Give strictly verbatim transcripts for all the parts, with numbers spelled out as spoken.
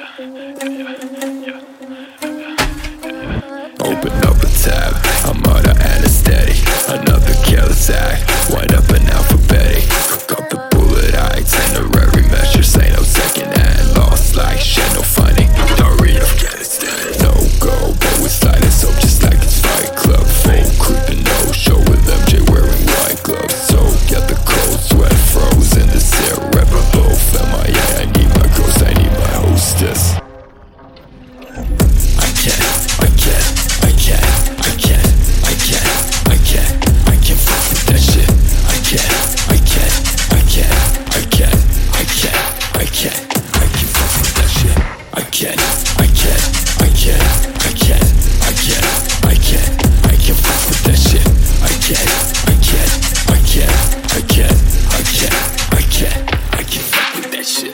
Open up a tab, I'm under anesthetic. Another careless act, wind up an alphabetic. Cook up the bullet, I itinerary measures. Ain't no second hand, lost like shit, no funny. Don't read Afghanistan, no go, but we sliding so just like it's Fight Club. Full creeping, no show with M J wearing white gloves. So get the cold sweat frozen, this here rapper both M I A. I need my ghost, I need my hostess. I can't, I can't, I can't, I can't, I can't, I can't, I can't fuck with that shit. I can't, I can't, I can't, I can't, I can't, I can't, I can't fuck with that shit. I can't, I can't, I can't, I can't, I can't, I can't, I can't fuck with that shit. I can't, I can't, I can't, I can't, I can't, I can't, I can't fuck with that shit.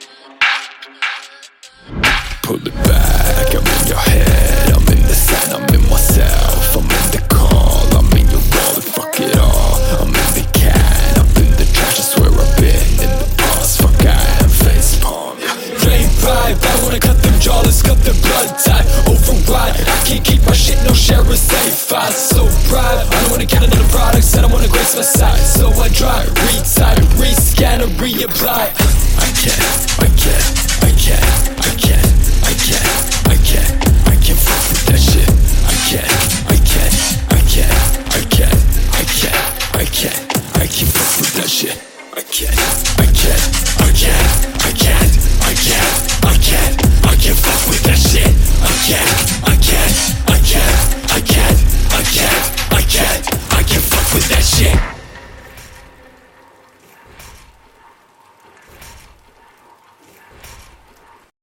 Pull it back, I'm in your head, I'm in the sand, I'm in myself, I'm in the call, I'm in your wallet, fuck it all. I'm in the can, up in the trash, I swear I've been in the past, fuck I am face palm. Flame pipe, I wanna cut them jawless, cut their blood type, override, I can't keep my shit, no share is safe, I so proud, I don't wanna get another product, said I wanna grace my side, so I try, retype, rescan and reapply. I can't, I can't, I can't, I can't, I can't, I can't, I can't fuck with that shit. I can't, I can't, I can't, I can't, I can't, I can't, I can't fuck with that shit. I can't, I can't, I can't, I can't, I can't, I can't, I can't fuck with that shit. I can't, I can't, I can't, I can't, I can't, I can't, I can't fuck with that shit.